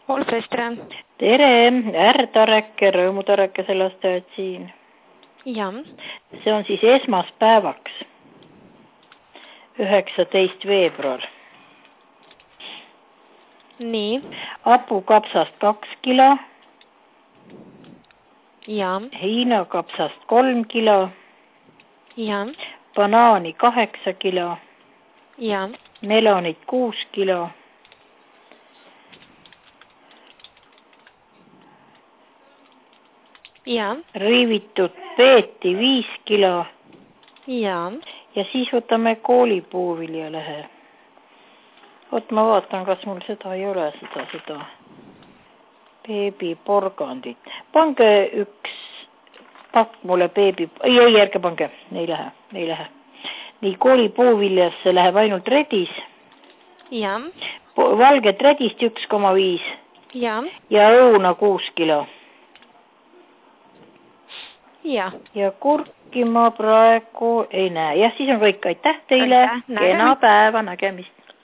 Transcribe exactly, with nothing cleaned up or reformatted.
Olfestre. Tere, R-Tareke, Rõõmutareke selastajad siin. Ja. See on siis esmaspäevaks, üheksateist veebruar. Nii. Hapukapsast kaks kilo. Ja. Hiinakapsast kolm kilo. Ja. Banaani kaheksa kilo. Ja. Melonit kuus kilo. Ja. Riivitud peeti viis kilo. Ja. Ja siis võtame koolipuuviljalehe. Oot, ma vaatan, kas mul seda ei ole, seda, seda beebiporgandit. Pange üks pakk mulle beebi... Ei, ei, ärge pange. Ei lähe, ei lähe. Nii, koolipuuviljasse läheb ainult redis. Ja. Valget redist üks koma viis. Ja. Ja õuna kuus kilo. Ja. Ja kurki ma praegu ei näe. Ja siis on kõik. Aitäh teile. Aitäh, Kena päeva, nägemist.